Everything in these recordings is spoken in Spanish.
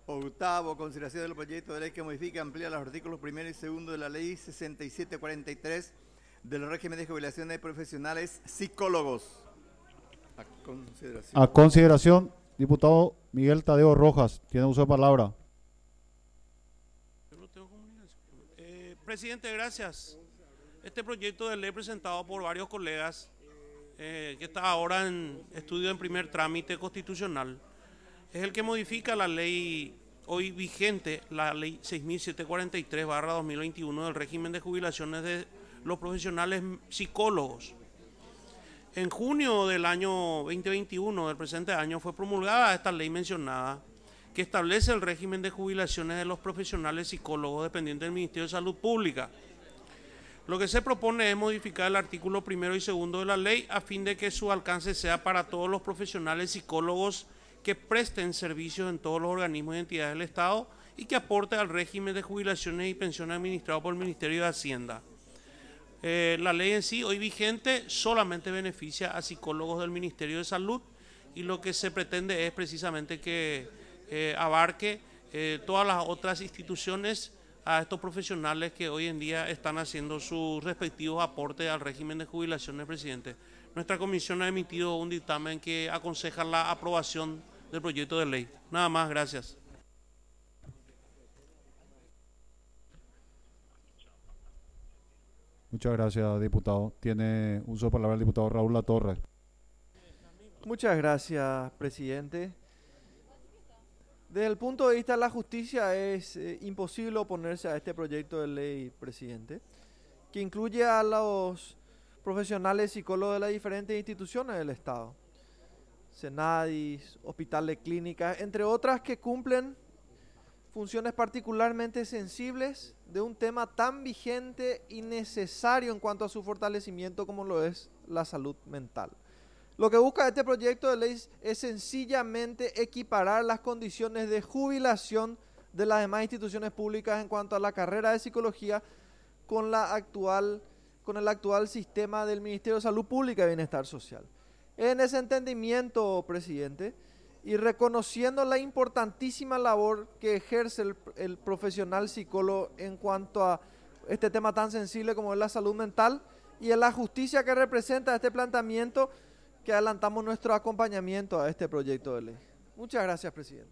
Octavo, consideración del proyecto de ley que modifica y amplía los artículos 1 y 2 de la ley 6743 del régimen de jubilación de profesionales psicólogos. A consideración, diputado Miguel Tadeo Rojas, tiene uso de palabra. Presidente, gracias. Este proyecto de ley presentado por varios colegas, que está ahora en estudio en primer trámite constitucional, es el que modifica la ley hoy vigente, la ley 6743/2021 del régimen de jubilaciones de los profesionales psicólogos. En junio del año 2021, del presente año, fue promulgada esta ley mencionada, que establece el régimen de jubilaciones de los profesionales psicólogos dependientes del Ministerio de Salud Pública. Lo que se propone es modificar el artículo 1 y 2 de la ley a fin de que su alcance sea para todos los profesionales psicólogos que presten servicios en todos los organismos y entidades del Estado y que aporte al régimen de jubilaciones y pensiones administrado por el Ministerio de Hacienda. La ley en sí, hoy vigente, solamente beneficia a psicólogos del Ministerio de Salud y lo que se pretende es precisamente que abarque todas las otras instituciones a estos profesionales que hoy en día están haciendo sus respectivos aportes al régimen de jubilaciones, presidente. Nuestra comisión ha emitido un dictamen que aconseja la aprobación del proyecto de ley. Nada más, gracias. Muchas gracias, diputado. Tiene uso de palabra el diputado Raúl Latorre. Muchas gracias, presidente. Desde el punto de vista de la justicia es imposible oponerse a este proyecto de ley, presidente, que incluye a los profesionales psicólogos de las diferentes instituciones del Estado, Senadis, Hospital de Clínicas, entre otras que cumplen funciones particularmente sensibles de un tema tan vigente y necesario en cuanto a su fortalecimiento como lo es la salud mental. Lo que busca este proyecto de ley es sencillamente equiparar las condiciones de jubilación de las demás instituciones públicas en cuanto a la carrera de psicología con el actual sistema del Ministerio de Salud Pública y Bienestar Social. En ese entendimiento, presidente, y reconociendo la importantísima labor que ejerce el profesional psicólogo en cuanto a este tema tan sensible como es la salud mental y en la justicia que representa este planteamiento, que adelantamos nuestro acompañamiento a este proyecto de ley. Muchas gracias, presidente.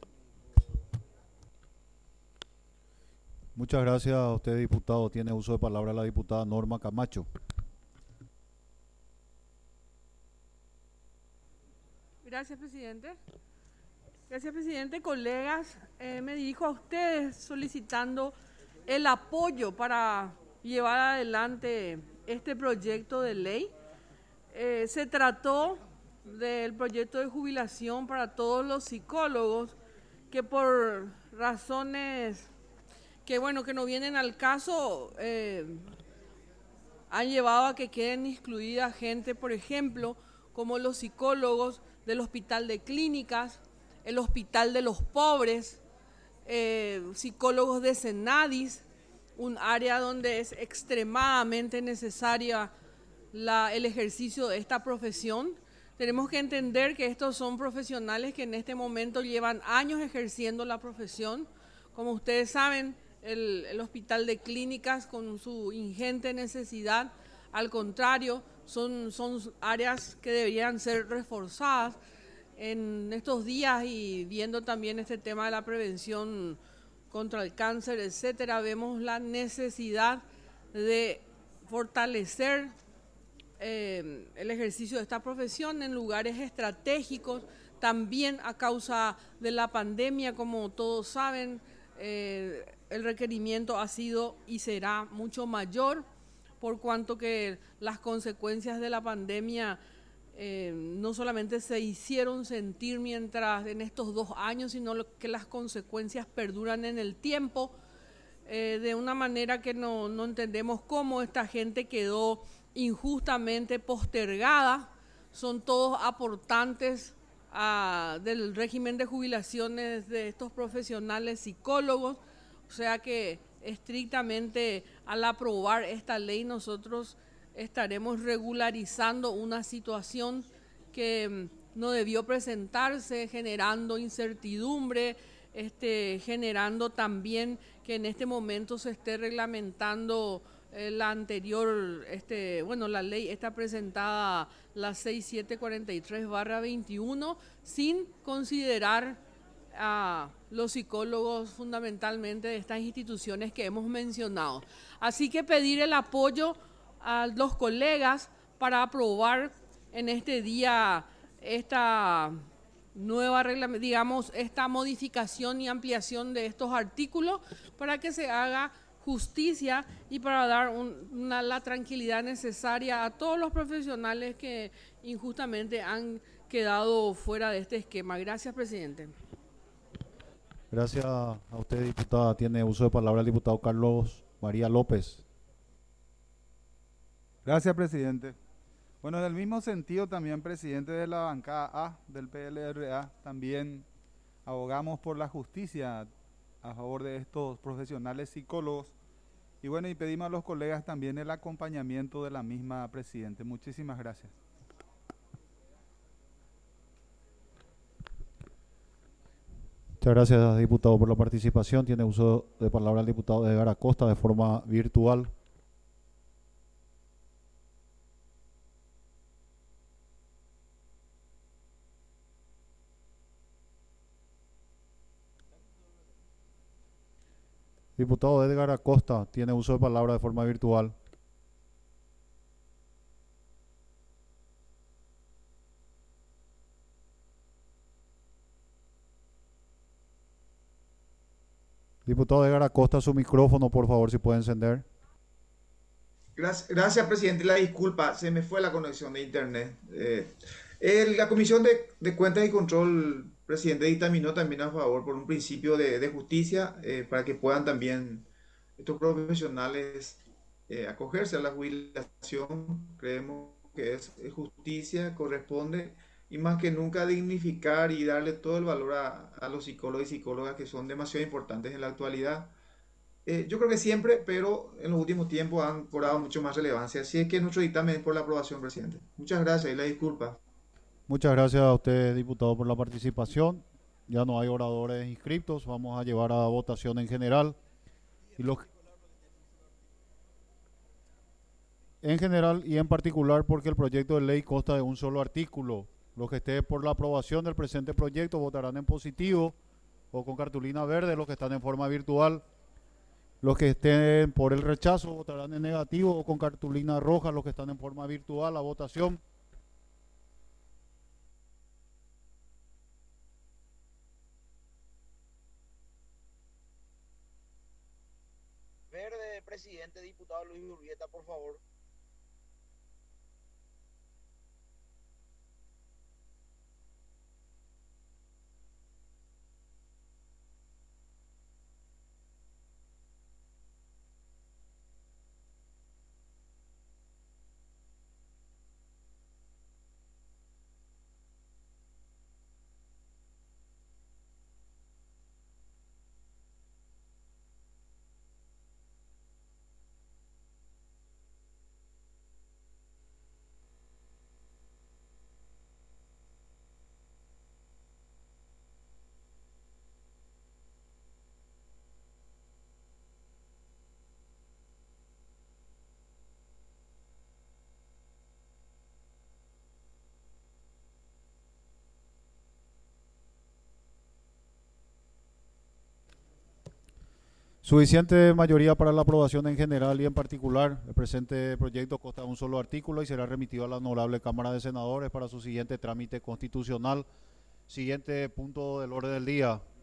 Muchas gracias a usted, diputado. Tiene uso de palabra la diputada Norma Camacho. Gracias, presidente. Gracias, presidente. Colegas, me dirijo a ustedes solicitando el apoyo para llevar adelante este proyecto de ley. Se trató del proyecto de jubilación para todos los psicólogos que por razones que no vienen al caso han llevado a que queden excluidas gente, por ejemplo, como los psicólogos del Hospital de Clínicas, el Hospital de los Pobres, psicólogos de Senadis, un área donde es extremadamente necesaria el ejercicio de esta profesión. Tenemos que entender que estos son profesionales que en este momento llevan años ejerciendo la profesión. Como ustedes saben, el Hospital de Clínicas, con su ingente necesidad, al contrario, son áreas que deberían ser reforzadas. En estos días y viendo también este tema de la prevención contra el cáncer, etcétera, vemos la necesidad de fortalecer el ejercicio de esta profesión en lugares estratégicos, también a causa de la pandemia. Como todos saben, el requerimiento ha sido y será mucho mayor, por cuanto que las consecuencias de la pandemia no solamente se hicieron sentir en estos 2 años, sino que las consecuencias perduran en el tiempo, de una manera que no entendemos cómo esta gente quedó injustamente postergada. Son todos aportantes del régimen de jubilaciones de estos profesionales psicólogos, o sea que estrictamente al aprobar esta ley nosotros estaremos regularizando una situación que no debió presentarse, generando incertidumbre, generando también que en este momento se esté reglamentando la anterior, la ley está presentada, la 6743/21, sin considerar a los psicólogos fundamentalmente de estas instituciones que hemos mencionado. Así que pedir el apoyo a los colegas para aprobar en este día esta nueva regla, digamos, esta modificación y ampliación de estos artículos para que se haga justicia y para dar la tranquilidad necesaria a todos los profesionales que injustamente han quedado fuera de este esquema. Gracias, presidente. Gracias a usted, diputada. Tiene uso de palabra el diputado Carlos María López. Gracias, presidente. Bueno, en el mismo sentido también, presidente de la bancada A del PLRA, también abogamos por la justicia a favor de estos profesionales psicólogos. Y bueno, y pedimos a los colegas también el acompañamiento de la misma, presidente. Muchísimas gracias. Muchas gracias, diputado, por la participación. Tiene uso de palabra el diputado Edgar Acosta de forma virtual. Diputado Edgar Acosta tiene uso de palabra de forma virtual. Diputado Edgar Acosta, su micrófono, por favor, si puede encender. Gracias, presidente. La disculpa, se me fue la conexión de internet. La Comisión de Cuentas y Control, presidente, dictaminó también a favor por un principio de justicia para que puedan también estos profesionales acogerse a la jubilación. Creemos que es justicia, corresponde, y más que nunca dignificar y darle todo el valor a los psicólogos y psicólogas que son demasiado importantes en la actualidad. Yo creo que siempre, pero en los últimos tiempos han cobrado mucho más relevancia. Así es que nuestro dictamen es por la aprobación, presidente. Muchas gracias y la disculpa. Muchas gracias a usted, diputado, por la participación. Ya no hay oradores inscritos. Vamos a llevar a votación en general. En general y en particular porque el proyecto de ley consta de un solo artículo. Los que estén por la aprobación del presente proyecto votarán en positivo o con cartulina verde, los que están en forma virtual. Los que estén por el rechazo votarán en negativo o con cartulina roja, los que están en forma virtual. A votación. Verde, presidente, diputado Luis Urbieta, por favor. Suficiente mayoría para la aprobación en general y en particular. El presente proyecto consta de un solo artículo y será remitido a la Honorable Cámara de Senadores para su siguiente trámite constitucional. Siguiente punto del orden del día.